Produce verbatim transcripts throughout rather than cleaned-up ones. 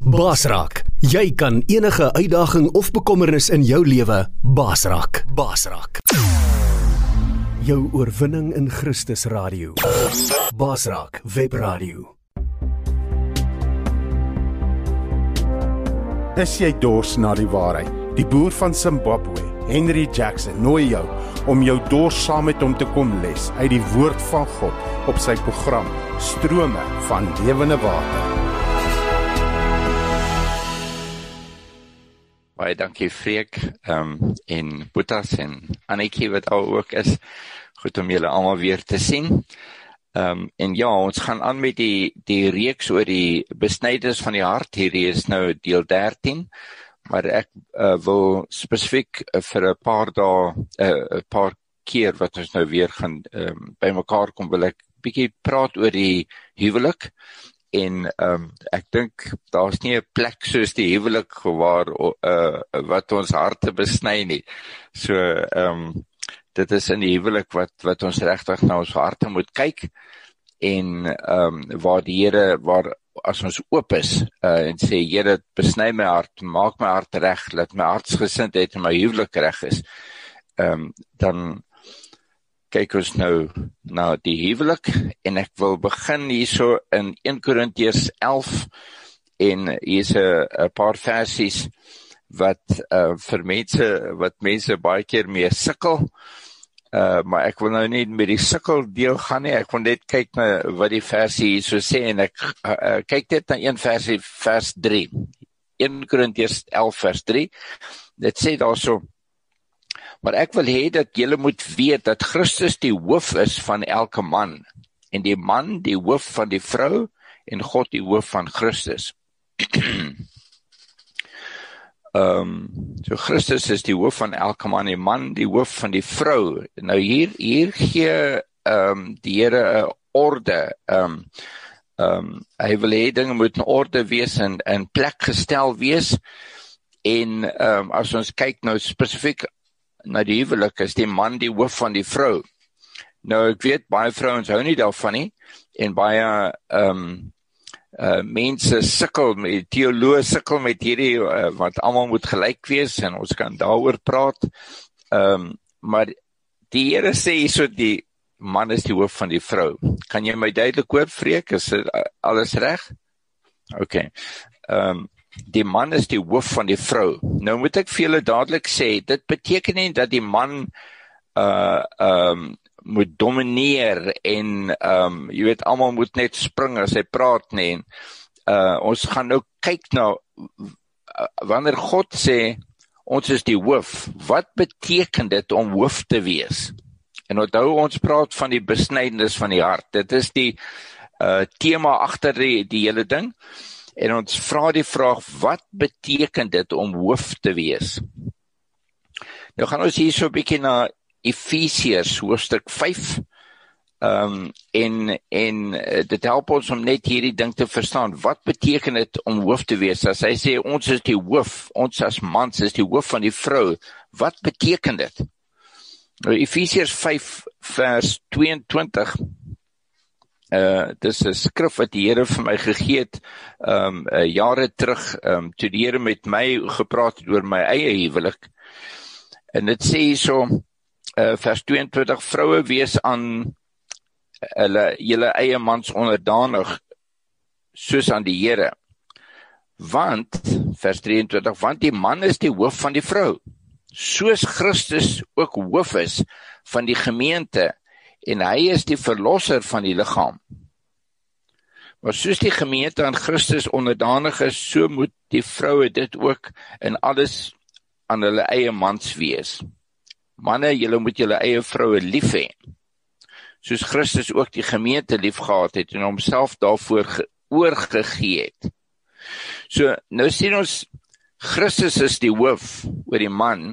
Baas raak. Jy kan enige uitdaging of bekommernis in jou lewe baas raak. Baas raak. Jou oorwinning in Christus Radio. Baas raak Webradio. Is jy dors na die waarheid? Die boer van Zimbabwe, Henry Jackson, nooi jou om jou dors saam met hom te kom les uit die woord van God op sy program Strome van Lewende Water. Baie dankie Freek um, en Boetas en Annetjie wat al ook is. Goed om julle almal weer te sien. Um, en ja, ons gaan aan met die, die reeks oor die besnydenis van die hart. Hierdie is nou deel dertien. Maar ek uh, wil spesifiek uh, vir 'n paar dae, 'n uh, paar keer wat ons nou weer gaan um, by mekaar kom, wil ek bietjie praat oor die huwelik. En um, ek dink daar's nie 'n plek soos die huwelik waar uh, wat ons harte besny nie. So um, dit is in die huwelik wat wat ons regtig na ons harte moet kyk en um, waar die Here, waar as ons oop is uh, en sê Here, besny my hart, maak my hart reg, laat my hartsgesindheid en my huwelik reg is, um, dan kyk ons nou na die huwelik en ek wil begin hierso in Eerste Korintiërs elf en hier's 'n paar versies wat uh, vir mense wat mense baie keer mee sukkel. Uh, maar ek wil nou nie met die sukkel deel gaan nie, ek wil net kyk na wat die versie hierso sê en ek uh, uh, kyk net na een versie, vers drie. Eerste Korintiërs elf vers drie. Dit sê daarso: maar ek wil hê dat julle moet weet dat Christus die hoof is van elke man, en die man die hoof van die vrou, en God die hoof van Christus. um, so Christus is die hoof van elke man, die man die hoof van die vrou. Nou hier, hier gee um, die Here 'n orde. Um, um, hy wil hê dinge moet in orde wees en in plek gestel wees. En um, as ons kyk nou spesifiek na die huwelik, is die man die hoof van die vrou. Nou ek weet baie vrouens hou nie daarvan nie en baie um, uh, mense sukkel met teoloë sukkel met hierdie uh, wat almal moet gelyk wees en ons kan daaroor praat. Um, maar die Here sê hierso die man is die hoof van die vrou. Kan jy my duidelik hoor, Freek? Is dit alles reg? Okay. Um, Die man is die hoof van die vrou. Nou moet ek vir julle dadelik sê, dit beteken nie dat die man uh, um, moet domineer en um, jy weet, almal moet net spring as hy praat nie. Uh, ons gaan nou kyk na, uh, wanneer God sê, ons is die hoof, wat beteken dit om hoof te wees? En onthou, ons praat van die besnydenis van die hart. Dit is die uh, tema agter die, die hele ding. En ons vra die vraag, wat beteken dit om hoof te wees? Nou gaan ons hier so 'n bietjie na Efesiërs hoofstuk vyf, um, en, en dit help ons om net hierdie ding te verstaan. Wat beteken dit om hoof te wees? As hy sê, ons is die hoof, ons as mans is die hoof van die vrou, wat beteken dit? Nou, Efesiërs vyf vers tweeëntwintig, Uh, dis 'n skrif wat die Here vir my gegee het um, uh, jare terug, um, toe die Here met my gepraat het oor my eie huwelik. En dit sê hierso, uh, vers tweeëntwintig, vroue wees aan hulle julle eie mans onderdanig, soos aan die Here. Want, vers drieëntwintig, want die man is die hoof van die vrou, soos Christus ook hoof is van die gemeente, en hy is die verlosser van die liggaam. Maar soos die gemeente aan Christus onderdanig is, so moet die vroue dit ook in alles aan hulle eie mans wees. Manne, julle moet julle eie vroue lief hê, soos Christus ook die gemeente lief gehad het en homself daarvoor oorgegee het. So, nou sien ons, Christus is die hoof oor die man,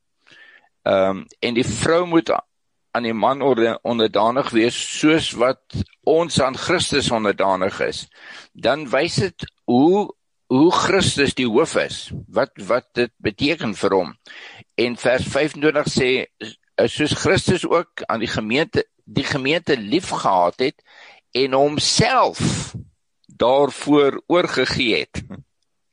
um, en die vrou moet aan die man onderdanig wees, soos wat ons aan Christus onderdanig is. Dan wys dit hoe, hoe Christus die hoof is, wat, wat dit beteken vir hom. En vers vyfentwintig sê, soos Christus ook aan die gemeente, die gemeente lief gehad het, en homself daarvoor oorgegee het.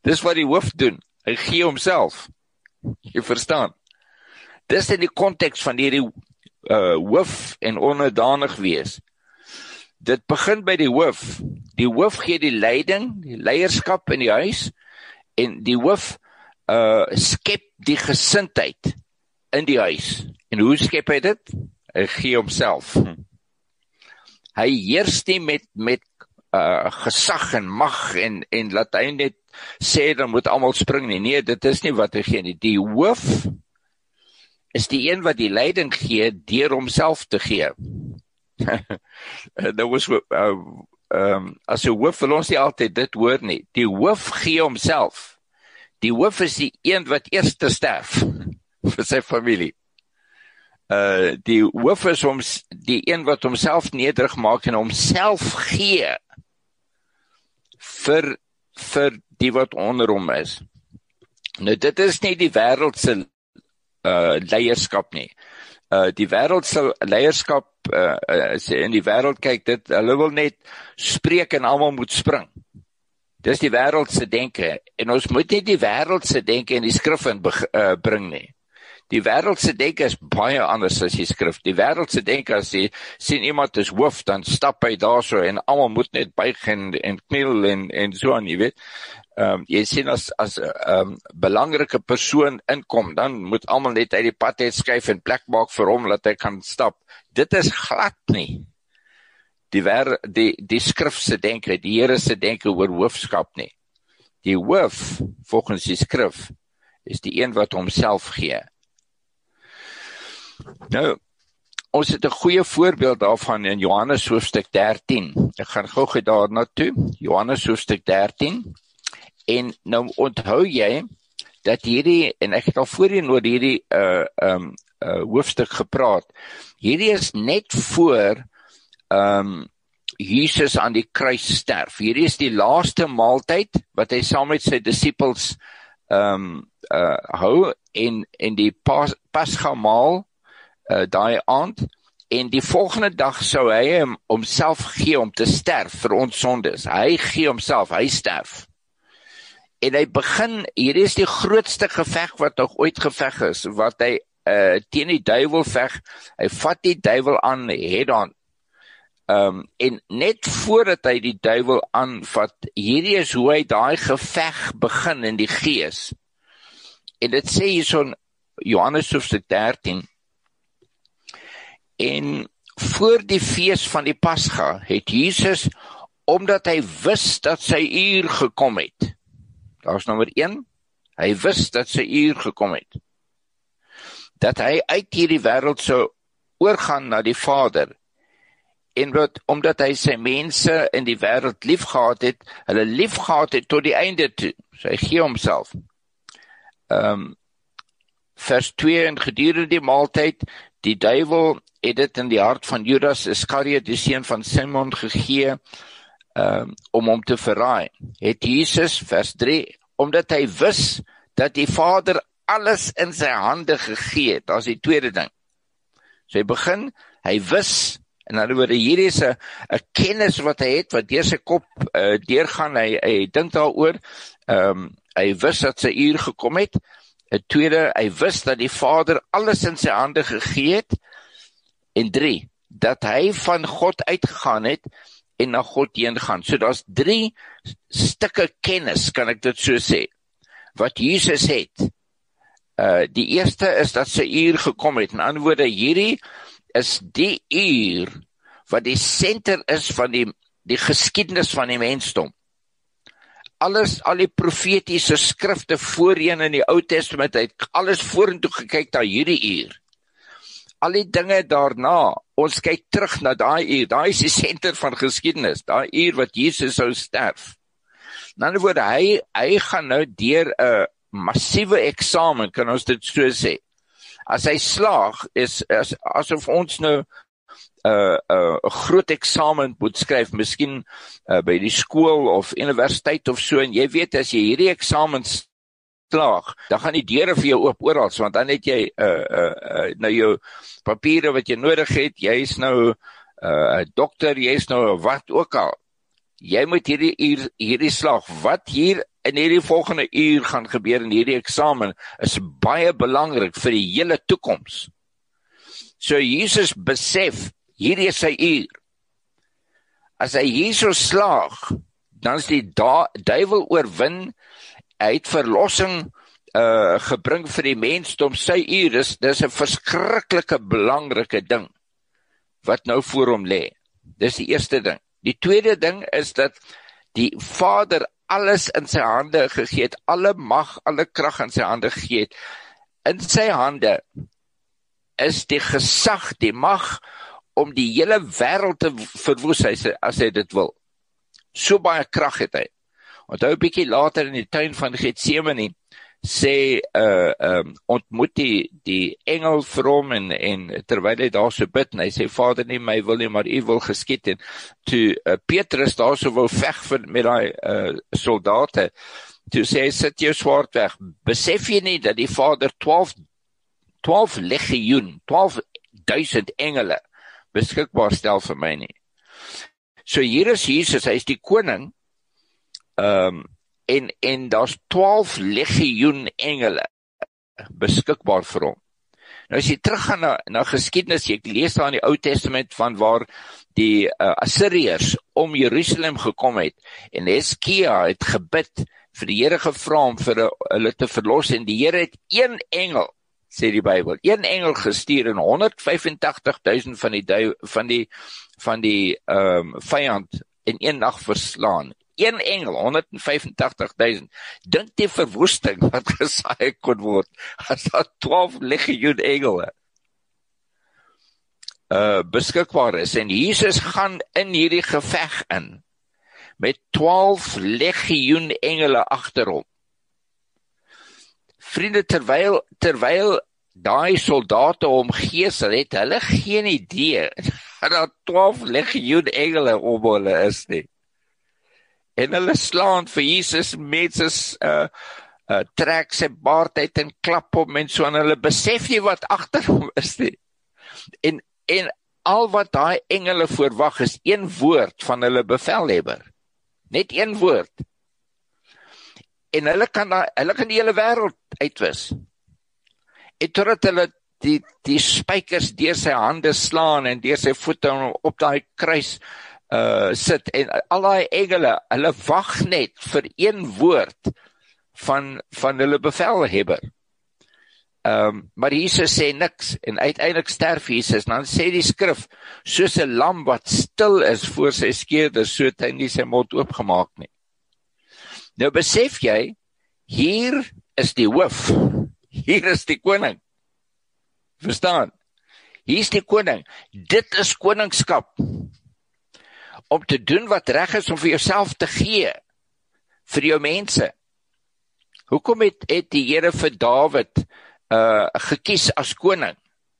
Dis wat die hoof doen. Hy gee homself. Jy verstaan? Dis in die konteks van hierdie uh, hoof en onderdanig wees. Dit begin by die hoof. Die hoof gee die leiding, die leierskap in die huis, en die hoof uh, skep die gesindheid in die huis. En hoe skep hy dit? Hy gee homself. Hy heers nie met, met uh, gesag en mag en, en laat hy net sê, dan moet almal spring nie. Nee, dit is nie wat hy gee nie. Die hoof is die een wat die leiding gee deur homself te gee. Dit was uh, um, as 'n hoof wil ons nie altyd dit hoor nie. Die hoof gee homself. Die hoof is die een wat eers te sterf vir sy familie. Uh, die hoof is om, die een wat homself nederig maak en homself gee vir, vir die wat onder hom is. Nou dit is nie die wêreldse uh, leierskap nie. Uh, die wêreldse leierskap, uh, as jy in die wêreld kyk, dit, hulle wil net spreek en almal moet spring. Dis die wêreldse denke, en ons moet nie die wêreldse denke in die skrif in uh, bring nie. Die wêreldse denke is baie anders as die skrif. Die wêreldse denke, as jy sien iemand is hoof, dan stap hy daar so, en almal moet net buig en, en kniel en, en so aan, jy weet. Um, jy sien as, as um, belangrike persoon inkom, dan moet almal net uit die pad uit skuif en plek maak vir hom, dat hy kan stap. Dit is glad nie. Die, wer, die, die skrifse denke, die Here se denke oor hoofskap nie. Die hoof, volgens die skrif, is die een wat homself gee. Nou, ons het 'n goeie voorbeeld daarvan in Johannes hoofstuk dertien. Ek gaan gou-gou daarna toe, Johannes hoofstuk dertien. En nou onthou jy, dat hierdie, en ek het al voorheen oor hierdie uh, um, uh, hoofstuk gepraat, hierdie is net voor um, Jesus aan die kruis sterf. Hierdie is die laaste maaltyd, wat hy saam met sy disippels um, uh, hou, en, en die pas, Pasgamaal, Uh, daai aand, en die volgende dag sou hy hom homself gee om te sterf vir ons sondes. Hy gee homself, hy sterf. En hy begin, hier is die grootste geveg wat nog ooit geveg is, wat hy uh, teen die duiwel veg. Hy vat die duiwel aan, head on. Um, en net voordat hy die duiwel aanvat, hierdie is hoe hy daai geveg begin in die gees. En dit sê hier so in Johannes hoofstuk dertien, en voor die fees van die Pasga het Jesus, omdat hy wis dat sy uur gekom het, daar is nommer een, hy wis dat sy uur gekom het, dat hy uit hierdie wêreld sou oorgaan na die Vader, en wat, omdat hy sy mense in die wêreld lief gehad het, hulle lief gehad het tot die einde toe, so hy gee homself. Um, vers twee, en gedurende die maaltyd, die duiwel het dit in die hart van Judas Iskariot, die seun van Simon, gegee, um, om hom te verraai. Het Jesus, vers drie, omdat hy wis, dat die Vader alles in sy hande gegee het, dat is die tweede ding. So hy begin, hy wis, en dan oor hierdie is 'n kennis wat hy het, wat deur sy kop uh, deurgaan, hy, hy dink daaroor, um, hy wis dat sy uur gekom het. 'n Tweede, hy wis dat die Vader alles in sy hande gegee het. En drie, dat hy van God uitgegaan het en na God heen gaan. So daar's drie stukke kennis, kan ek dit so sê, wat Jesus het. Uh, die eerste is dat sy uur gekom het. In ander woorde, hierdie is die uur wat die senter is van die, die geskiedenis van die mensdom. Alles, al die profetiese skrifte voorheen in die Ou Testament, het alles vorentoe gekyk na hierdie uur. Al die dinge daarna, ons kyk terug na daai uur, daai is die senter van geskiedenis, daai uur wat Jesus sou sterf. In ander woorde, hy, hy gaan nou deur 'n massiewe eksamen, kan ons dit so sê. As hy slaag, is as, asof ons nou 'n uh, uh, groot eksamen moet skryf, miskien uh, by die skool of universiteit of so, en jy weet, as jy hierdie eksamens slaag, dan gaan die deure vir jou oop oral, want dan het jy uh, uh, uh, nou jou papiere wat jy nodig het, jy is nou 'n uh, dokter, jy is nou wat ook al. Jy moet hierdie, hier, hierdie slaag, wat hier in hierdie volgende uur gaan gebeur in hierdie eksamen is baie belangrik vir die hele toekoms. So Jesus besef, hierdie is sy uur. As hy hierso slaag, dan is die da, duiwel oorwin, hy het verlossing uh, gebring vir die mensdom, sy uur, dis, dis 'n verskriklike belangrike ding, wat nou voor hom lê. Dis die eerste ding. Die tweede ding is dat die Vader alles in sy hande gegee het, alle mag, alle krag in sy hande gegee het. In sy hande is die gesag, die mag, om die hele wêreld te verwoes, as hy dit wil. So baie krag het hy. Onthou 'n bietjie later in die tuin van Getsemane, sê, uh, um, ontmoet die, die engel vir hom, en, en terwyl hy daar so bid, en hy sê, Vader, nie my wil nie, maar u wil geskied, en toe uh, Petrus daar so wil veg met die uh, soldate, toe sê hy, sit jou swaard weg, besef jy nie, dat die Vader twaalf, twaalf legioen, twaalf duisend engele, beskikbaar stel vir my nie. So hier is Jesus, hy is die koning, um, en, en daar's twaalf legioen engele beskikbaar vir hom. Nou as jy teruggaan na, na geskiedenis, ek lees daar in die Ou Testament van waar die uh, Assiriërs om Jerusalem gekom het, en Heskia het gebid, vir die Here gevra om vir hulle te verlos, en die Here het een engel, sê die Bybel, een engel gestuur en honderd vyfentagtig duisend van die van die van die um, vyand in een nag verslaan. Een engel, honderd vyfentagtig duisend. Dink die verwoesting wat gesaai kon word, as daar twaalf legioen engele uh, beskikbaar is. En Jesus gaan in hierdie geveg in, met twaalf legioen engele agter hom. Vriende, terwyl, terwyl daai soldate hom geesel het, hulle geen idee, dat daar twaalf legioen engele om hulle is nie. En hulle slaan vir Jesus, mense uh, uh, trek sy baard uit en klap hom en so, en hulle besef nie wat agter hom is nie. En, en al wat daai engele voorwag is een woord van hulle bevelhebber. Net een woord. En hulle kan, hulle kan die hele wêreld uitwis. En totdat hulle die, die spykers deur sy hande slaan en deur sy voete op daai kruis uh, sit, en al daai engele, hulle wag net vir een woord van, van hulle bevelhebber. Um, maar Jesus sê niks, en uiteindelik sterf Jesus, en dan sê die skrif, soos 'n lam wat stil is voor sy skeerder, so het hy nie sy mond oopgemaak nie. Nou besef jy, hier is die hoof, hier is die koning. Verstaan? Hier is die koning. Dit is koningskap. Om te doen wat reg is, om vir jouself te gee, vir jou mense. Hoekom het, het die Here vir Dawid uh, gekies as koning?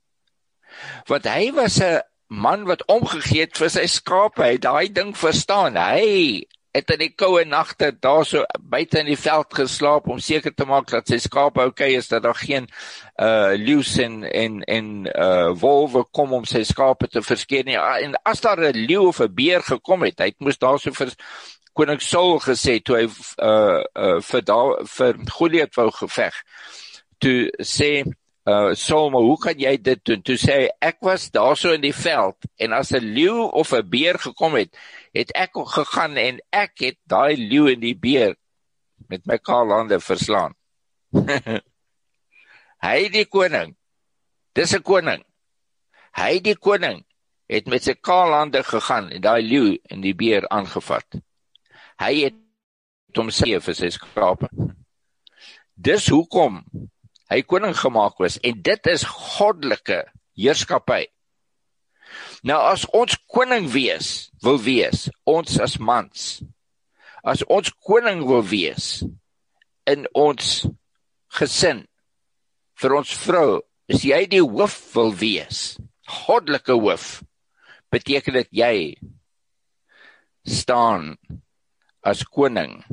Want hy was 'n man wat omgegee het vir sy skape, hy het daai ding verstaan, hy het in die koue nagte daar so buite in die veld geslaap om seker te maak dat sy skape okay is, dat daar geen uh, leeu's en, en, en uh, wolwe kom om sy skape te verskeer nie. En as daar 'n leeu of 'n beer gekom het, hy moes daar so vir koning Saul gesê, toe hy uh, uh, vir, da, vir Goliat wou geveg, toe sê Uh, Saul, maar hoe kan jy dit doen? Toe sê hy, ek was daar so in die veld, en as 'n leeu of 'n beer gekom het, het ek gegaan, en ek het daai leeu en die beer met my kaal hande verslaan. Hy die koning, dis 'n koning, hy die koning, het met sy kaal hande gegaan, en daai leeu en die beer aangevat. Hy het hom sê vir sy skape. Dis hoekom hy koning gemaak was, en dit is goddelike heerskappy. Nou as ons koning wees, wil wees, ons as mans, as ons koning wil wees, in ons gesin, vir ons vrou, as jy die hoof wil wees, goddelike hoof, beteken dit jy staan as koning,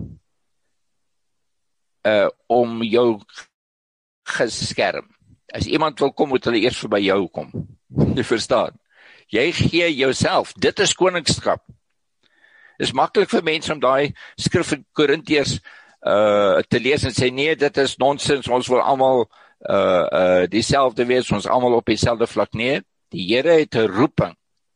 uh, om jou geskerm. As iemand wil kom, moet hulle eers verby jou kom. Jy verstaan? Jy gee jouself, dit is koningskap. Dit is maklik vir mense om daai skrif in Korintiërs uh, te lees en sê, nee, dit is nonsens, ons wil almal uh, uh, dieselfde wees, ons almal op dieselfde vlak. Nee, die Here het 'n roeping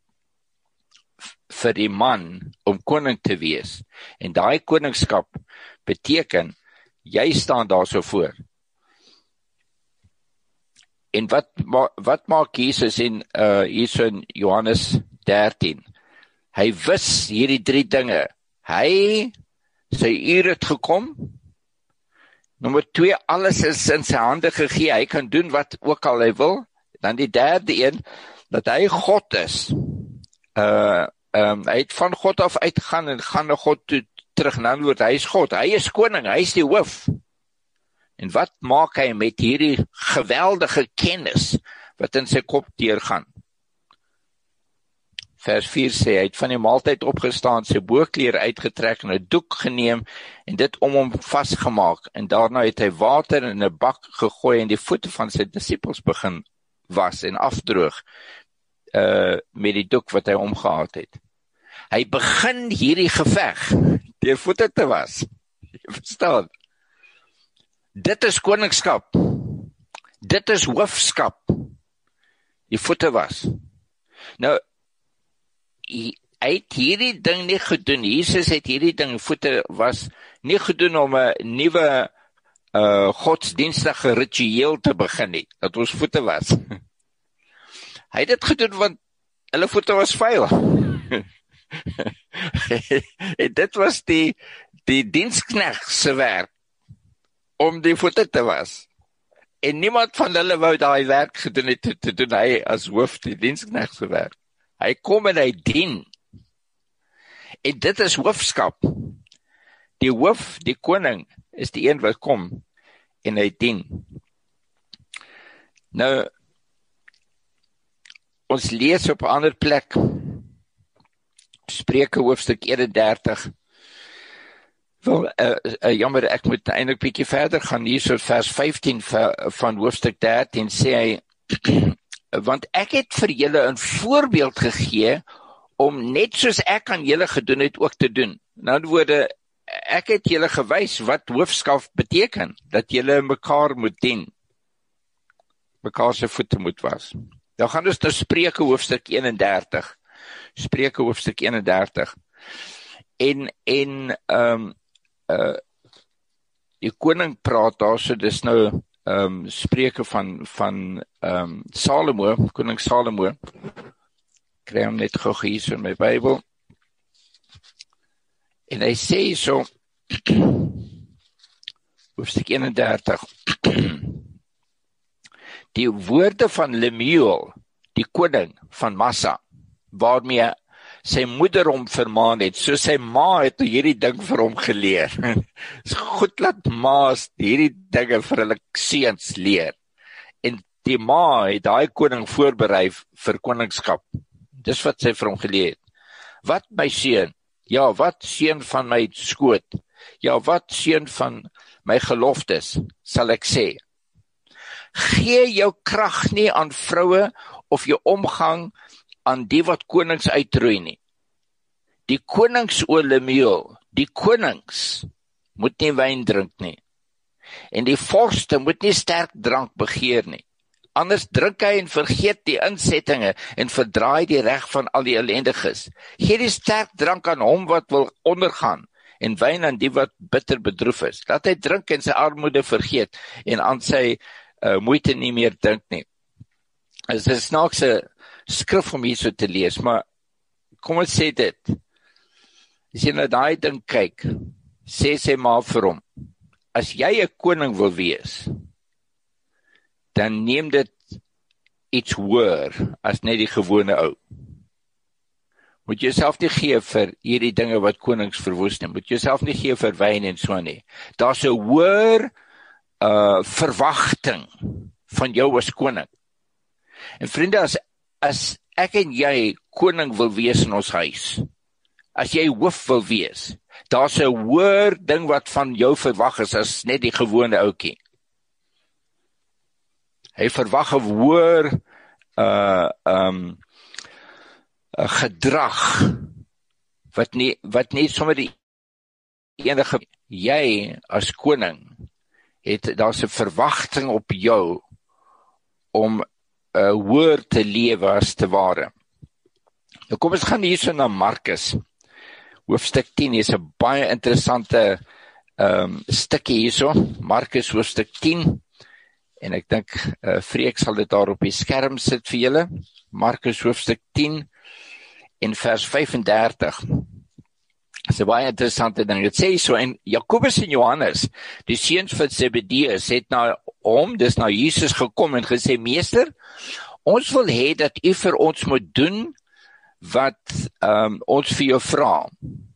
vir die man om koning te wees. En daai koningskap beteken, jy staan daar so voor. En wat, wat maak Jesus in, uh, hier in Johannes dertien? Hy wis hierdie drie dinge. Hy, sy uur het gekom. Nommer twee, alles is in sy hande gegee. Hy kan doen wat ook al hy wil. Dan die derde een, dat hy God is. Uh, um, hy het van God af uitgegaan en gaan na God toe terug. En dan word hy is God. Hy is koning, hy is die hoof. En wat maak hy met hierdie geweldige kennis wat in sy kop deurgaan? Vers vier sê, hy het van die maaltyd opgestaan, sy boogklere uitgetrek en 'n doek geneem en dit om hom vasgemaak. En daarna het hy water in 'n bak gegooi en die voete van sy disippels begin was en afdroog uh, met die doek wat hy omgehad het. Hy begin hierdie geveg deur voete te was. Jy verstaan? Dit is koningskap. Dit is hoofskap. Die voete was. Nou, hy het hierdie ding nie gedoen. Jesus het hierdie ding, voete was, nie gedoen om 'n nuwe uh, godsdienstige ritueel te begin nie, dat ons voete was. Hy het dit gedoen want hulle voete was vuil. En dit was die, die diensknegt se werk, om die voete te was. En niemand van hulle wou daai werk gedoen het, te, te doen hy as hoof die diensknegt se werk. Hy kom en hy dien. En dit is hoofskap. Die hoof, die koning, is die een wat kom en hy dien. Nou, ons lees op 'n ander plek, Spreuke hoofstuk eenendertig. Wel, uh, uh, jammer, ek moet eintlik bietjie verder gaan, hier so vers vyftien van hoofstuk dertien, sê hy, want ek het vir julle 'n voorbeeld gegee, om net soos ek aan julle gedoen het, ook te doen. In ander woorde, ek het julle gewys wat hoofskap beteken, dat julle mekaar moet dien, mekaar se voete moet was. Dan gaan ons nou Spreuke hoofstuk eenendertig, Spreuke hoofstuk eenendertig, en, en, um, uh, die koning praat daar, so dis nou, um, Spreuke van, van, um, Salomo, koning Salomo, kry hom net gou hier so in my Bybel, en hy sê so, hoofstuk eenendertig, die woorde van Lemuel, die koning van Massa, waarmee sy moeder hom vermaan het, so sy ma het hierdie ding vir hom geleer. Is goed laat ma's hierdie dinge vir hulle seuns leer. En die ma het daai koning voorberei vir koningskap. Dis wat sy vir hom geleer het. Wat my seun? Ja, wat seun van my skoot? Ja, wat seun van my geloftes, sal ek sê. Gee jou krag nie aan vroue of jou omgang aan die wat konings uitroei nie. Die konings o Lemuel, die konings moet nie wyn drink nie. En die vorste moet nie sterk drank begeer nie. Anders drink hy en vergeet die insettinge en verdraai die reg van al die ellendiges. Gee die sterk drank aan hom wat wil ondergaan en wyn aan die wat bitter bedroef is. Laat hy drink en sy armoede vergeet en aan sy uh, moeite nie meer dink nie. Dit is 'n snaakse skrif om hier so te lees, maar kom ons sê dit. As jy na daai ding kyk, sê sy maar vir hom, as jy 'n koning wil wees, dan neem dit iets hoër as net die gewone ou. Moet jouself nie gee vir hierdie dinge wat konings verwoes nie. Moet jouself nie gee vir wyn en so nie. Daar's 'n hoër uh, verwagting van jou as koning. En vriende, as, as ek en jy koning wil wees in ons huis, as jy hoof wil wees, daar's 'n hoër ding wat van jou verwag is as net die gewone ouetjie. Hy verwag 'n hoër uh, um, uh, gedrag wat nie, wat nie sommer die enige, jy as koning, het daar's 'n verwagting op jou om uh, hoër te lewe as te ware. Nou kom ons gaan hierso na Markus, hoofstuk tien, is 'n baie interessante um, stukkie hierso, Markus hoofstuk tien, en ek dink, uh, Freek sal dit daar op die skerm sit vir julle, Markus hoofstuk tien, en vers vyf en dertig. Dit is 'n baie interessante ding. Dit sê so, en Jakobus en Johannes, die seuns van Zebedeus, het na hom, dis na Jesus gekom en gesê, Meester, ons wil hê dat u vir ons moet doen wat um, ons vir jou vra.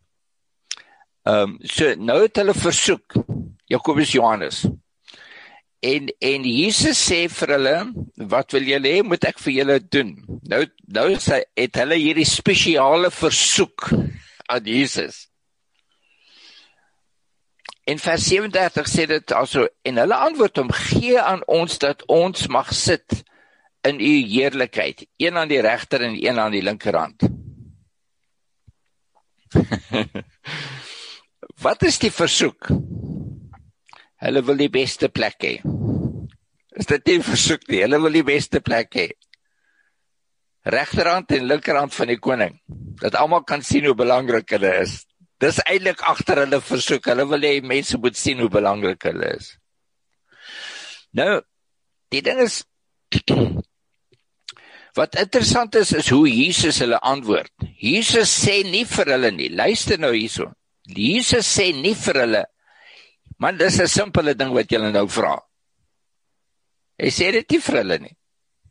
Um, so, nou het hulle versoek, Jakobus Johannes, en, en Jesus sê vir hulle, wat wil julle hê, moet ek vir julle doen? Nou, nou het hulle hierdie spesiale versoek aan Jesus. En vers sewendertig sê dit also, en hulle antwoord hom, gee aan ons dat ons mag sit in u heerlikheid, een aan die regter en een aan die linkerhand. Wat is die versoek? Hulle wil die beste plek hê. Is dit nie versoek nie? Hulle wil die beste plek hê. Regterhand en linkerhand van die koning. Dat almal kan sien hoe belangrik hulle is. Dis eintlik agter hulle versoek. Hulle wil hê mense moet sien hoe belangrik hulle is. Nou, die ding is, wat interessant is, is hoe Jesus hulle antwoord. Jesus sê nie vir hulle nie, luister nou hierso. Jesus sê nie vir hulle, man, dis 'n simpele ding wat julle nou vra. Hy sê dit nie vir hulle nie.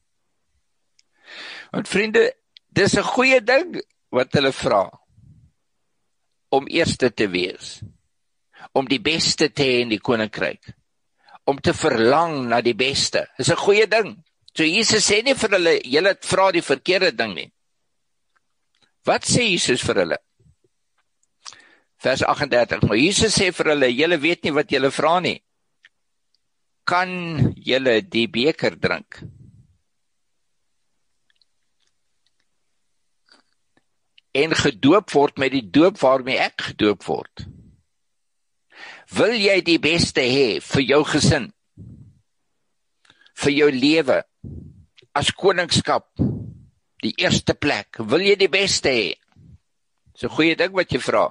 Want vriende, dis 'n goeie ding wat hulle vra, om eerste te wees, om die beste te hê in die koninkryk, om te verlang na die beste. Dis 'n goeie ding. So Jesus sê nie vir hulle, julle vra die verkeerde ding nie. Wat sê Jesus vir hulle? Vers agt en dertig, maar Jesus sê vir hulle, julle weet nie wat julle vra nie. Kan julle die beker drink? En gedoop word met die doop waarmee ek gedoop word? Wil jy die beste hê vir jou gesin? Vir jou lewe? As koningskap? Die eerste plek? Wil jy die beste hê? Dis 'n goeie ding wat jy vra.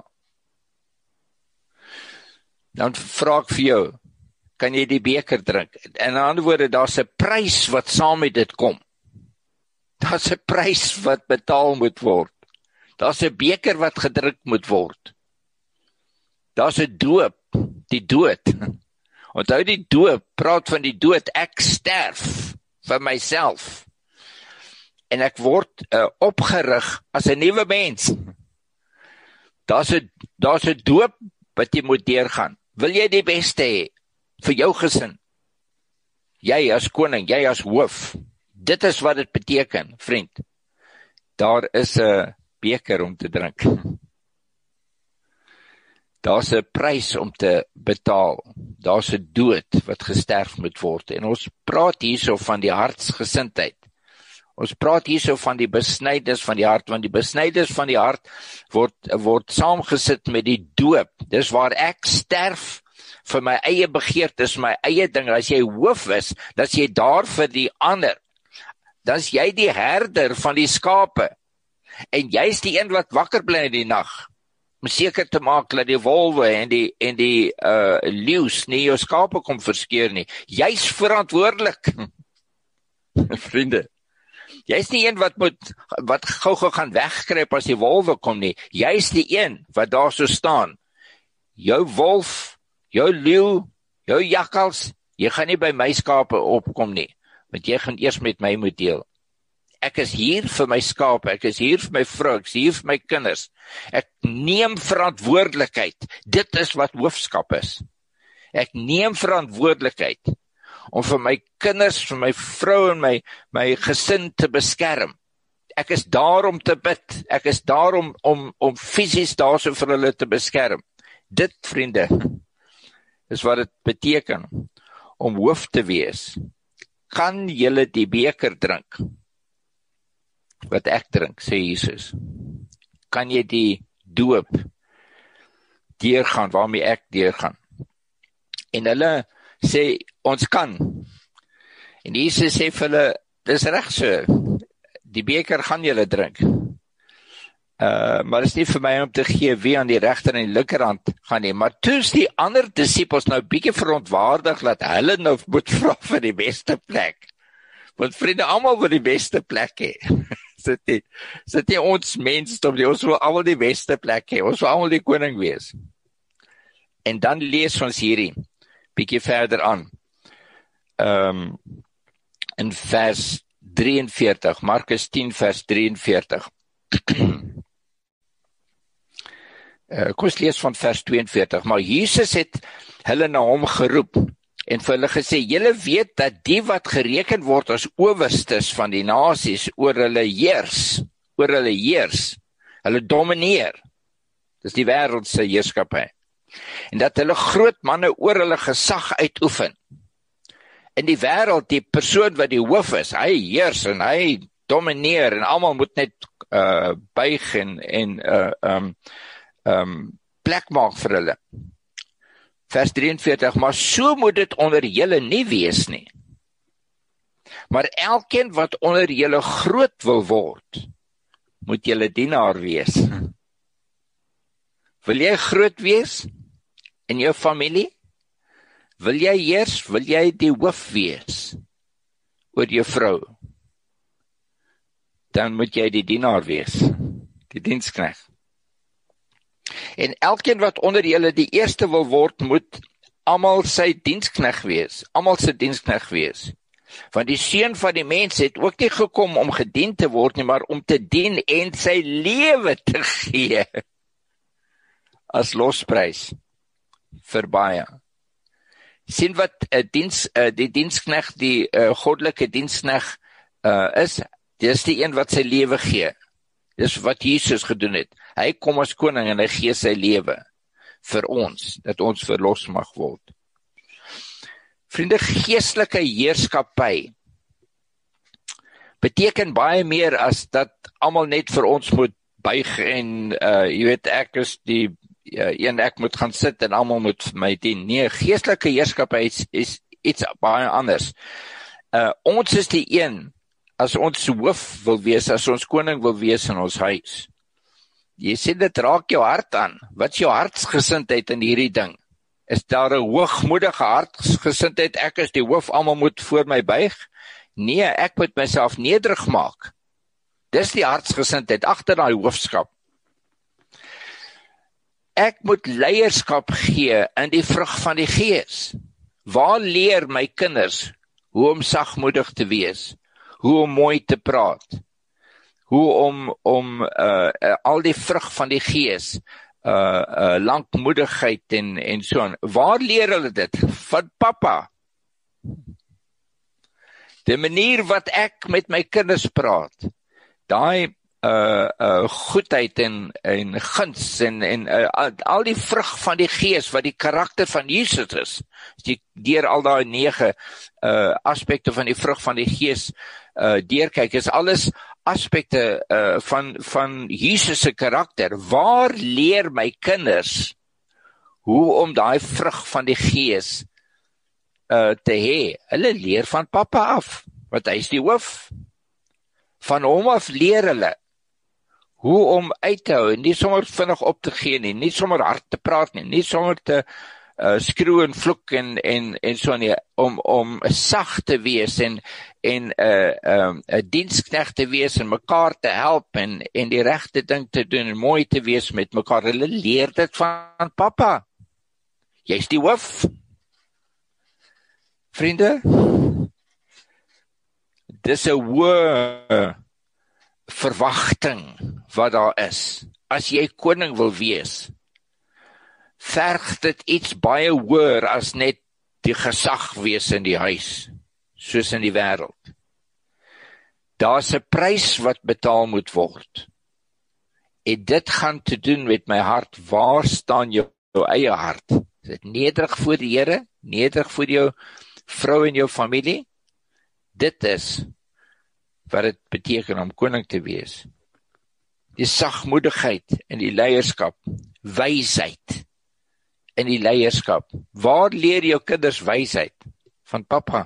Dan vra ek vir jou, kan jy die beker drink? En in ander woorde, daar's 'n prys wat saam met dit kom. Daar's 'n prys wat betaal moet word. Daar's 'n beker wat gedrink moet word. Daar's 'n doop, die dood. Onthou die doop, praat van die dood, ek sterf vir myself. En ek word uh, opgerig as 'n nuwe mens. Daar's 'n daar's 'n doop wat jy moet deurgaan. Wil jy die beste hê vir jou gesin? Jy as koning, jy as hoof. Dit is wat dit beteken, vriend. Daar is 'n beker om te drink. Daar's 'n prys om te betaal. Daar's 'n dood wat gesterf moet word. En ons praat hierso van die hartsgesindheid. Ons praat hierso van die besnydenis van die hart, want die besnydenis van die hart word, word saamgesit met die doop. Dis waar ek sterf vir my eie begeertes, my eie ding. As jy hoof is, dan is jy daar vir die ander. Dan is jy die herder van die skape. En jy is die een wat wakker bly in die nag, om seker te maak dat die wolwe en die, en die uh, leeu's nie jou skape kom verskeur nie. Jy's verantwoordelik. Vriende, jy's nie een wat moet, wat gou-gou gaan wegkruip as die wolwe kom nie. Jy's die een wat daar so staan. Jou wolf, jou leeu, jou jakkals, jy gaan nie by my skape opkom nie, want jy gaan eers met my moet deel. Ek is hier vir my skape, ek is hier vir my vrou, ek is hier vir my kinders. Ek neem verantwoordelikheid. Dit is wat hoofskap is. Ek neem verantwoordelikheid om vir my kinders, vir my vrou en my, my gesin te beskerm. Ek is daar om te bid. Ek is daar om, om, om fisies daar so vir hulle te beskerm. Dit, vriende, is wat dit beteken om hoof te wees. Kan julle die beker drink wat ek drink, sê Jesus? Kan jy die doop deurgaan, waarmee ek deurgaan. En hulle sê, ons kan. En Jesus sê vir hulle, dis reg so, die beker gaan julle drink. Uh, maar is nie vir my om te gee wie aan die regter en die linkerhand gaan nie. Maar toe is die ander disippels nou bietjie verontwaardig dat hulle nou moet vra vir die beste plek. Want vriende, almal wil die beste plek hê. Sit nie, sit nie ons mensdom nie, ons wil almal die beste plek hê. Ons wil almal die koning wees. En dan lees ons hierdie bietjie verder aan. Ehm um, in vers drieënveertig, Markus tien vers drieënveertig. Uh, kom ons lees van vers tweeënveertig, maar Jesus het hulle na hom geroep en vir hulle gesê, julle weet dat die wat gereken word as owerstes van die nasies oor hulle heers, oor hulle heers, hulle domineer, dis die wêreldse heerskappy, en dat hulle groot manne oor hulle gesag uitoefen. In die wêreld, die persoon wat die hoof is, hy heers en hy domineer en almal moet net uh, buig en, en uh, um, um, plek maak vir hulle. Vers drieënveertig, maar so moet dit onder julle nie wees nie. Maar elkeen wat onder julle groot wil word, moet julle dienaar wees. Wil jy groot wees in jou familie? Wil jy heers, wil jy die hoof wees oor jou vrou? Dan moet jy die dienaar wees, die diensknegt. En elkeen wat onder julle die eerste wil word, moet almal sy diensknegt wees, almal sy diensknegt wees. Want die seun van die mens het ook nie gekom om gedien te word nie, maar om te dien en sy lewe te gee as losprys vir baie. Sien wat uh, diens, uh, die diensknegt, die uh, goddelike diensknegt uh, is, dis die een wat sy lewe gee. Dis wat Jesus gedoen het. Hy kom as koning en hy gee sy lewe vir ons, dat ons verlos mag word. Vriende, geestelike heerskappy beteken baie meer as dat almal net vir ons moet buig en, uh, jy weet, ek is die uh, een, ek moet gaan sit en almal moet vir my dien. Nee, geestelike heerskappy is, is iets baie anders. Uh, ons is die een, as ons hoof wil wees, as ons koning wil wees in ons huis. Jy sê dit raak jou hart aan. Wat is jou hartsgesindheid in hierdie ding? Is daar 'n hoogmoedige hartsgesindheid, ek is die hoof, almal moet voor my buig? Nee, ek moet myself nederig maak. Dis die hartsgesindheid agter daai hoofskap. Ek moet leierskap gee in die vrug van die Gees. Waar leer my kinders hoe om sagmoedig te wees? Hoe om mooi te praat? Hoe om, om uh, uh, al die vrug van die Gees, uh, uh, lankmoedigheid en, en so aan. Waar leer hulle dit? Van papa. Die manier wat ek met my kinders praat, daai uh, uh, goedheid en, en guns en, en uh, al die vrug van die Gees, wat die karakter van Jesus is, as jy deur al daai nege uh, aspekte van die vrug van die Gees uh, deurkyk, is alles aspekte uh, van, van Jesus se karakter. Waar leer my kinders hoe om daai vrug van die Gees uh, te hê? Hulle leer van papa af, want hy is die hoof. Van hom af leer hulle hoe om uit te hou, nie sommer vinnig op te gee nie, nie sommer hard te praat nie, nie sommer te uh, skreeu en vloek en, en, en so nie, om, om sag te wees en en 'n uh, um, 'n diensknegt te wees en mekaar te help en en die regte ding te doen en mooi te wees met mekaar. Hulle leer dit van papa. Jy's die hoof. Vriende, dis 'n hoë verwagting wat daar is. As jy koning wil wees, verg dit iets baie hoër as net die gesag wees in die huis, soos in die wêreld. Daar's 'n prys wat betaal moet word. En dit gaan te doen met my hart. Waar staan jou, jou eie hart? Is dit nederig voor die Here? Nederig voor jou vrou en jou familie? Dit is wat dit beteken om koning te wees. Die sagmoedigheid en die leierskap, wysheid, in die leierskap. Waar leer jou kinders wysheid? Van pappa.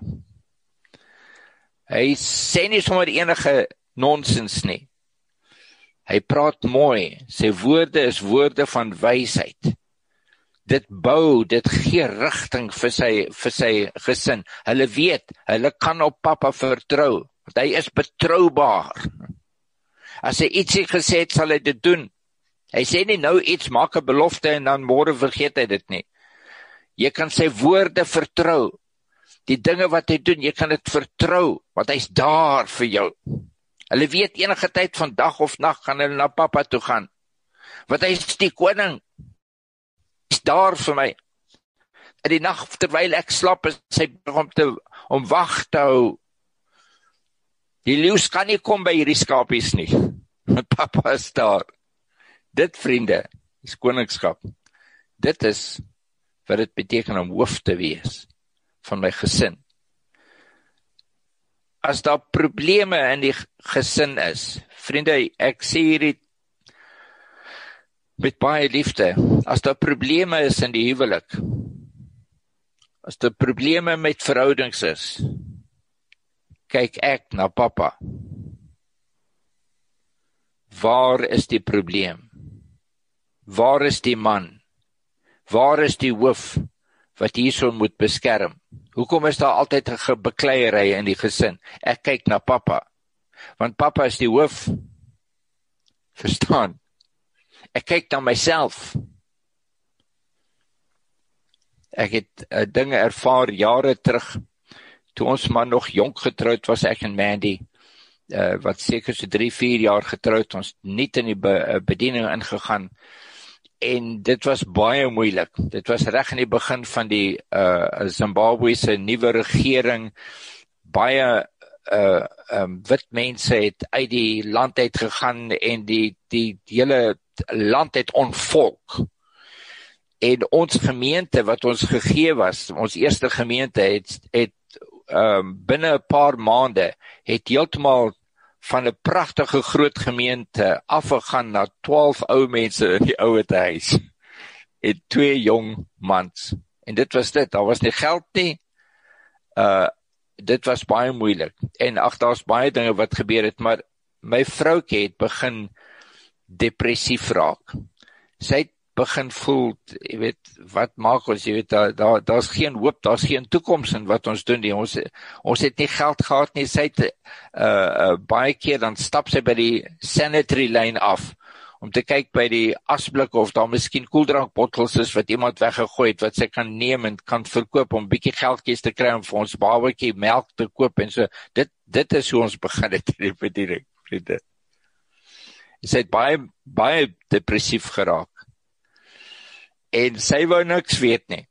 Hy sê nie sommer enige nonsens nie. Hy praat mooi, sy woorde is woorde van wysheid. Dit bou, dit gee rigting vir sy, vir sy gesin. Hulle weet, hulle kan op pappa vertrou, want hy is betroubaar. As hy ietsie gesê het, sal hy dit doen. Hy sê nie nou iets, maak 'n belofte en dan môre vergeet hy dit nie. Jy kan sy woorde vertrou. Die dinge wat hy doen, jy kan dit vertrou, want hy's daar vir jou. Hulle weet enige tyd van dag of nag gaan hulle na pappa toe gaan. Want hy is die koning. Hy is daar vir my. In die nag terwyl ek slaap, is hy om te om wag te hou. Die leeu's kan nie kom by hierdie skapies nie. Want pappa is daar. Dit, vriende, is koningskap. Dit is wat dit beteken om hoof te wees van my gesin. As daar probleme in die gesin is, vriende, ek sê hierdie met baie liefde, as daar probleme is in die huwelik, as daar probleme met verhoudings is, kyk ek na pappa. Waar is die probleem? Waar is die man? Waar is die hoof wat hierso moet beskerm? Hoekom is daar altyd 'n gebekleierery in die gesin? Ek kyk na pappa, want pappa is die hoof. Verstaan? Ek kyk na myself. Ek het uh, dinge ervaar jare terug, toe ons man nog jonk getroud was, ek en Mandy, uh, wat seker so drie, vier jaar getroud, ons nie in die be, uh, bediening ingegaan, en dit was baie moeilik. Dit was reg in die begin van die uh, Zimbabwe se nuwe regering. Baie uh, um, wit mense het uit die land uit gegaan en die, die, die hele land het ontvolk. En ons gemeente wat ons gegee was, ons eerste gemeente het, het um, binne 'n paar maande het heeltemal van 'n pragtige groot gemeente afgegaan na twaalf ou mense in die ouete huis en twee jong mans. En dit was dit, daar was nie geld nie. Uh, dit was baie moeilik. En ag, daar's baie dinge wat gebeur het, maar my vroukie het begin depressief raak. Sy het begin voel, jy weet, wat maak ons, jy weet, daar, daar, daar's geen hoop, daar's geen toekoms in wat ons doen nie, ons, ons het nie geld gehad nie, sy het uh, uh, baie keer, dan stap sy by die sanitary lane af, om te kyk by die asblik, of daar miskien koeldrankbottels is, wat iemand weggegooi het, wat sy kan neem en kan verkoop, om bietjie geldjies te kry, om vir ons babatjie melk te koop, en so, dit, dit is hoe ons begin het in die bediening, vriende. Sy het baie, baie depressief geraak. En sy wou niks weet nie.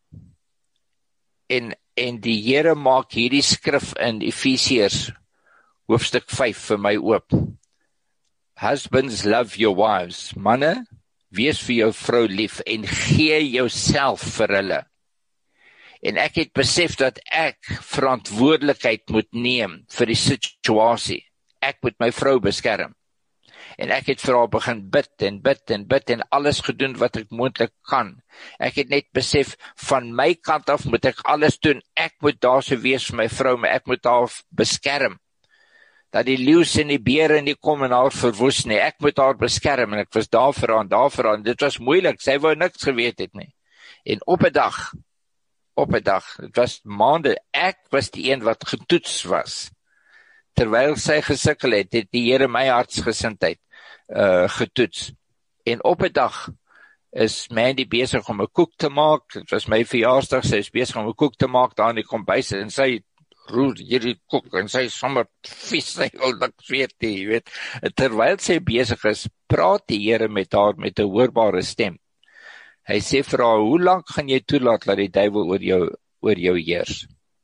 En, en die Here maak hierdie skrif in Efesiërs hoofstuk vyf vir my oop. Husbands, love your wives. Manne, wees vir jou vrou lief en gee jouself vir hulle. En ek het besef dat ek verantwoordelikheid moet neem vir die situasie. Ek moet my vrou beskerm. En ek het vir haar begin bid en bid en bid en alles gedoen wat ek moontlik kan. Ek het net besef, van my kant af moet ek alles doen. Ek moet daar so wees vir my vrou, maar ek moet haar beskerm. Dat die leeu's en die beere nie kom en haar verwoes nie. Ek moet haar beskerm en ek was daar vir haar en daar vir haar. En dit was moeilik, sy wou niks geweet het nie. En op 'n dag, op 'n dag, dit was maande, ek was die een wat getoets was. Terwyl sy gesukkel het, het die Here my hartsgesindheid uh, getoets. En op 'n dag is Mandy besig om 'n koek te maak. Dit was my verjaarsdag, sy is besig om 'n koek te maak daar in die kombuis en sy roer hierdie koek en sy is sommer vies, sy wil niks weet nie, jy weet. Terwyl sy besig is, praat die Here met haar met 'n hoorbare stem. Hy sê vir haar, hoe lank gaan jy toelaat dat die duiwel oor jou, oor jou heers?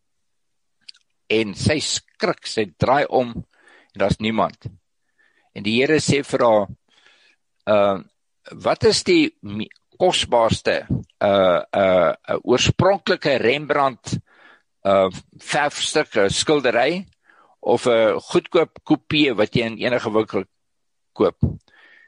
En sy skrik, sy draai om, en daar's niemand. En die Here sê vir haar, uh, wat is die kosbaarste, uh, uh, uh, oorspronklike Rembrandt uh, verfstukke, skildery, of 'n uh, goedkoop kopie wat jy in enige winkel koop?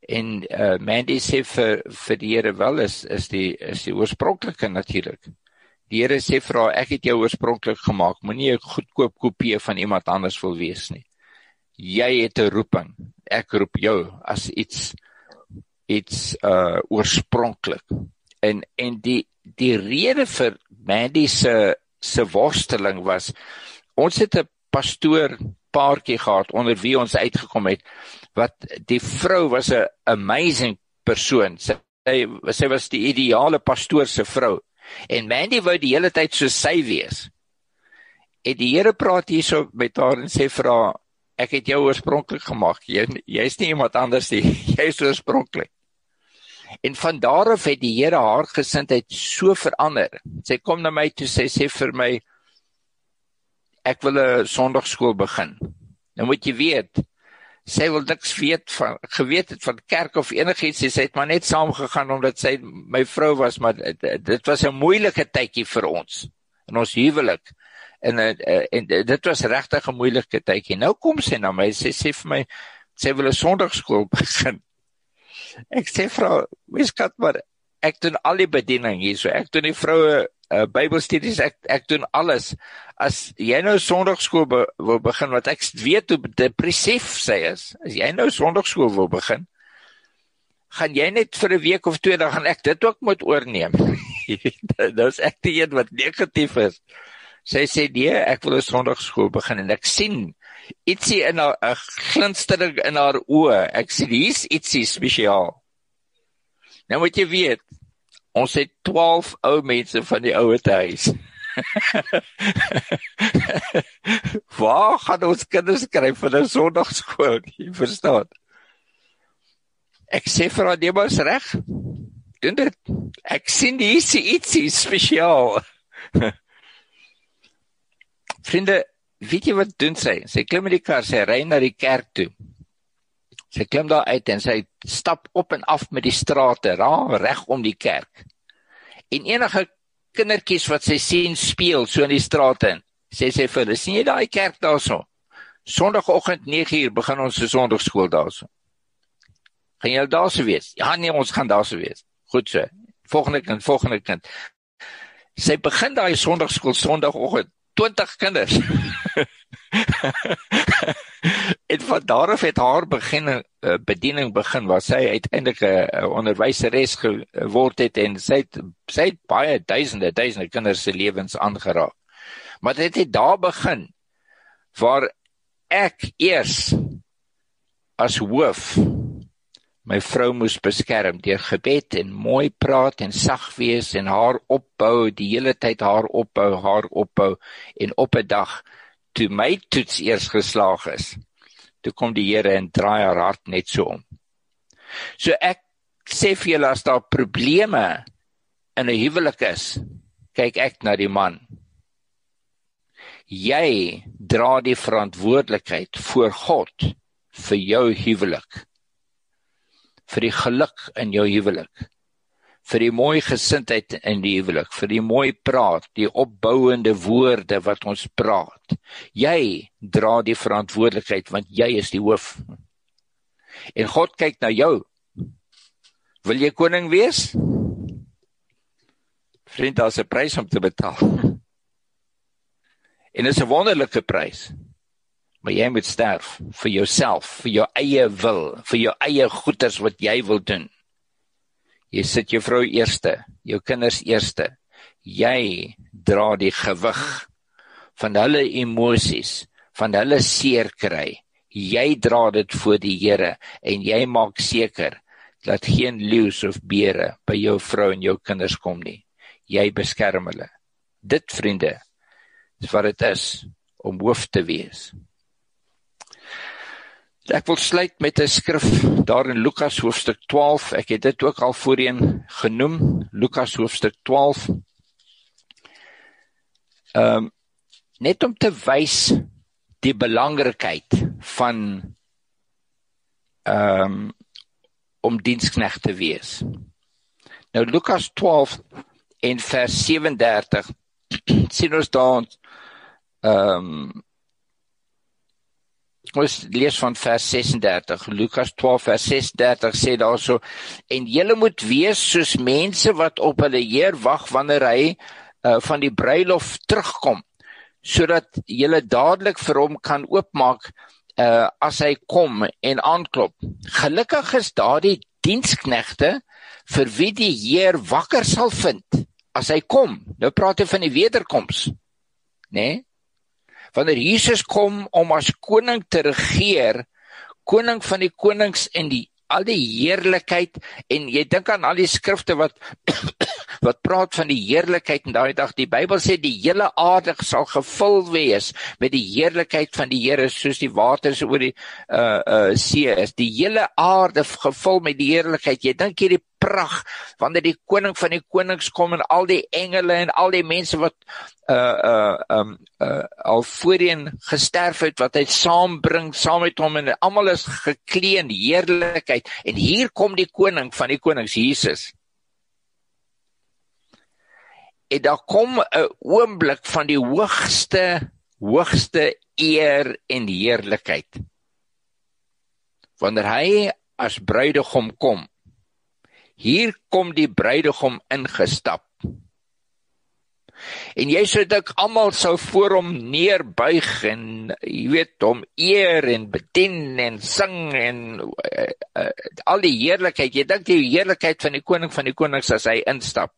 En uh, Mandy sê vir, vir die Here wel is, is die, is die oorspronklike natuurlik. Die Here sê vir haar, ek het jou oorspronklik gemaak, moenie 'n goedkoop kopie van iemand anders wil wees nie. Jy het 'n roeping, ek roep jou as iets, iets uh, oorspronklik. En, en die, die rede vir Mandy se, se worsteling was, ons het 'n pastoor paartjie gehad, onder wie ons uitgekom het, wat die vrou was 'n amazing persoon, sy, sy was die ideale pastoor se vrou, en Mandy wou die hele tyd soos sy wees, en die Here praat hierso met haar en sê vir haar, ek het jou oorspronklik gemaak, jy, jy is nie iemand anders nie, jy is oorspronklik. En van daar af het die Here haar gesindheid so verander, sy kom na my toe, sy sê vir my, ek wil 'n sonndagskool begin. Nou moet jy weet, sy wil niks weet van, geweet het van kerk of enigiets, sy het maar net saamgegaan omdat sy my vrou was, maar dit was 'n moeilike tydjie vir ons, in ons huwelik, en, en dit was regtig 'n moeilike tydjie. Nou kom sy na my, sy sê vir my, sy wil 'n sonndagskool begin. Ek sê vir haar, wees kat maar, ek doen al die bediening hier, so ek doen die vroue uh, Bybelstudies, ek, ek doen alles. As jy nou sonndagskool be, wil begin, wat ek weet hoe depressief sy is, as jy nou sonndagskool wil begin, gaan jy net vir 'n week of twee, dan gaan ek dit ook moet oorneem. Nou is ek die een wat negatief is. Sy sê, nee, ek wil 'n sonndagskool begin, en ek sien ietsie in haar, 'n glinstering in haar oë, ek sien, hier's ietsie spesiaal. Nou moet jy weet, ons het twaalf ou mense van die ouete huis. Waar gaan ons kinders kry vir 'n sonndagskool? Jy verstaan. Ek sê vir haar, nee, maar is reg. Doen dit. Ek sien hier is ietsie spesiaal. Vriende, weet jy wat doen sy? Sy klim in die kar, sy ry na die kerk toe. Sy klim daar uit en sy stap op en af met die strate, daar reg om die kerk. En enige kindertjies wat sy sien speel so in die strate in, sê sy vir hulle, sien jy daai kerk daarso? Sondagoggend nege uur begin ons se sonndagskool daarso. Gaan jy daarso wees? Ja nee, ons gaan daarso wees. Goed so. Volgende kind, volgende kind. Sy begin daai sonndagskool sondagoggend, twintig kinders. En van daar af het haar begin, uh, bediening begin, waar sy uiteindelik 'n uh, onderwyseres geword het, en sy het, sy het baie duisende, duisende kinders se lewens aangeraak. Maar dit het daar begin, waar ek eers as hoof my vrou moes beskerm deur gebed en mooi praat en sag wees en haar opbou, die hele tyd haar opbou, haar opbou, en op 'n dag, toe my toets eers geslaag is, toe kom die Here en draai haar hart net so om. So ek sê vir julle, as daar probleme in 'n huwelik is, kyk ek na die man. Jy dra die verantwoordelikheid voor God vir jou huwelik, vir die geluk in jou huwelik, vir die mooi gesindheid in die huwelik, vir die mooi praat, die opbouende woorde wat ons praat. Jy dra die verantwoordelikheid, want jy is die hoof. En God kyk na jou. Wil jy koning wees? Vriend, daar is 'n prys om te betaal. En dit is 'n wonderlike prys. Maar jy moet sterf vir jouself, vir jou eie wil, vir jou eie goeders wat jy wil doen. Jy sit jou vrou eerste, jou kinders eerste. Jy dra die gewig van hulle emosies, van hulle seer kry. Jy dra dit voor die Here, en jy maak seker dat geen leeu's of beere by jou vrou en jou kinders kom nie. Jy beskerm hulle. Dit, vriende, is wat dit is om hoof te wees. Ek wil sluit met 'n skrif daar in Lukas hoofstuk twaalf. Ek het dit ook al voorheen genoem, Lukas hoofstuk twaalf. Um, net om te wys die belangrikheid van um, om diensknegt te wees. Nou Lukas twaalf en vers sewe en dertig sien ons daar um, Ons lees van vers ses en dertig, Lukas twaalf vers ses en dertig sê daarso, en julle moet wees soos mense wat op hulle Heer wag wanneer hy uh, van die bruilof terugkom, sodat julle dadelik vir hom kan oopmaak uh, as hy kom en aanklop. Gelukkig is daardie diensknegte vir wie die Heer wakker sal vind as hy kom. Nou praat hy van die wederkoms, né? Wanneer Jesus kom om as koning te regeer, koning van die konings en die al die heerlikheid, en jy dink aan al die skrifte wat wat praat van die heerlikheid in daai dag. Die Bybel sê die hele aarde sal gevul wees met die heerlikheid van die Here, soos die waters oor die uh, uh, see is. Die hele aarde gevul met die heerlikheid. Jy dink hierdie pragt, wanneer die koning van die konings kom en al die engele en al die mense wat uh, uh, um, uh, al voorheen gesterf het, wat hy saambring, saam met hom, en almal is geklee in heerlikheid. En hier kom die koning van die konings, Jesus. En daar kom 'n oomblik van die hoogste, hoogste eer en heerlikheid. Wanneer hy as bruidegom kom, hier kom die bruidegom ingestap. En jy sou dink almal sou voor hom neerbuig en jy weet hom eer en bedien en sing en uh, uh, al die heerlikheid. Jy dink die heerlikheid van die koning van die konings as hy instap.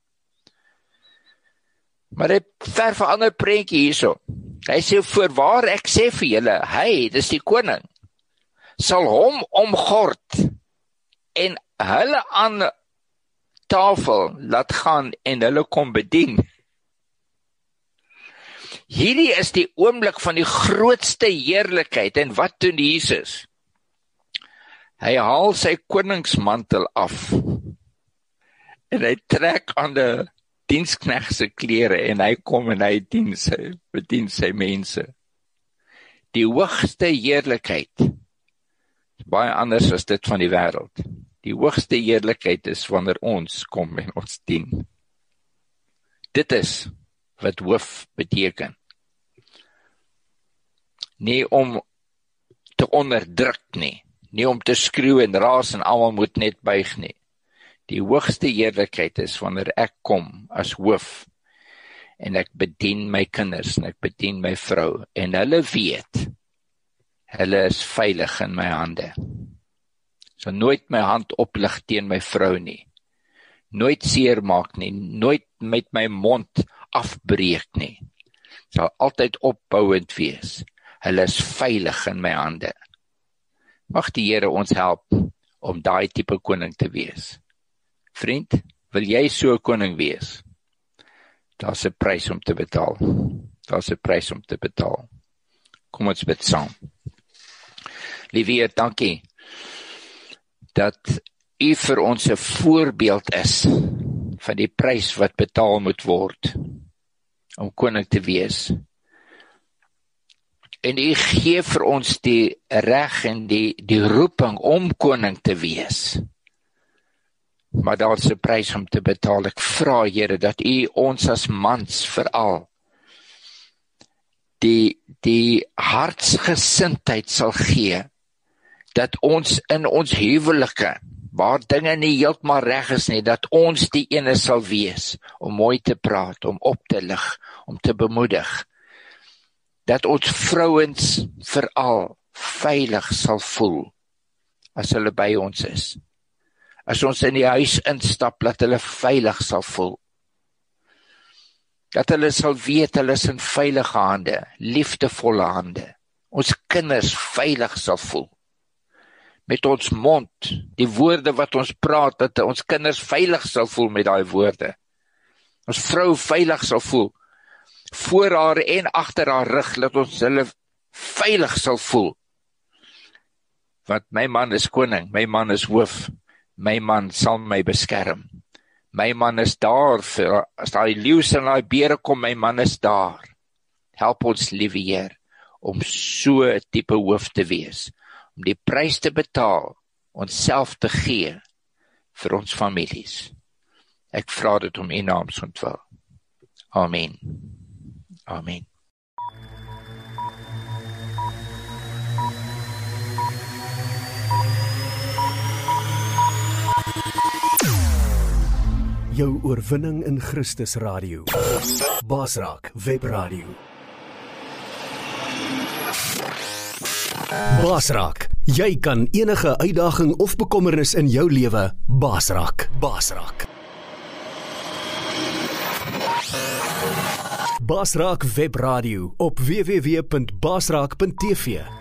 Maar hy ver verander prentjie hierso. Hy sê, voorwaar ek sê vir julle, hy, dis die koning, sal hom omgord en hulle aan tafel laat gaan en hulle kom bedien. Hierdie is die oomblik van die grootste heerlikheid. En wat doen Jesus? Hy haal sy koningsmantel af en hy trek aan die diensknegt se klere en hy kom en hy dien sy, bedien sy mense. Die hoogste heerlikheid is baie anders as dit van die wêreld. Die hoogste heerlikheid is wanneer ons kom en ons dien. Dit is wat hoof beteken. Nie om te onderdruk nie, nie om te skreeu en raas en almal moet net buig nie. Die hoogste heerlikheid is wanneer ek kom as hoof en ek bedien my kinders en ek bedien my vrou en hulle weet, hulle is veilig in my hande. So nooit my hand oplig teen my vrou nie, nooit seer maak nie, nooit met my mond afbreek nie, sal altyd opbouend wees. Hulle is veilig in my hande. Mag die Here ons help om daai tipe koning te wees. Vriend, wil jy so 'n koning wees? Daar's 'n prys om te betaal. Daar's 'n prys om te betaal. Kom ons bid saam. Liewe Heer, dankie dat U vir ons 'n voorbeeld is van die prys wat betaal moet word om koning te wees. En U gee vir ons die reg en die, die roeping om koning te wees. Maar daar is 'n prys om te betaal. Ek vra, Here, dat U ons as mans veral die, die hartsgesindheid sal gee, dat ons in ons huwelike, waar dinge nie heeltemal reg is nie, dat ons die ene sal wees, om mooi te praat, om op te lig, om te bemoedig. Dat ons vrouens veral veilig sal voel, as hulle by ons is. As ons in die huis instap, dat hulle veilig sal voel. Dat hulle sal weet, hulle is in veilige hande, liefdevolle hande. Ons kinders veilig sal voel. Met ons mond, die woorde wat ons praat, dat ons kinders veilig sal voel met daai woorde. Ons vrou veilig sal voel, voor haar en agter haar rug, dat ons hulle veilig sal voel. Want my man is koning, my man is hoof, my man sal my beskerm. My man is daar, vir, as die leeu's en die beere kom, my man is daar. Help ons, liewe Heer, om so 'n tipe hoof te wees, om die prys te betaal, ons self te gee, vir ons families. Ek vra dit om U naam se ontwil. Amen. Amen. Jou oorwinning in Christus Radio. Basraak Webradio. Basraak, jy kan enige uitdaging of bekommernis in jou lewe basraak. Basraak. Basraak Webradio op w w w punt basraak punt t v.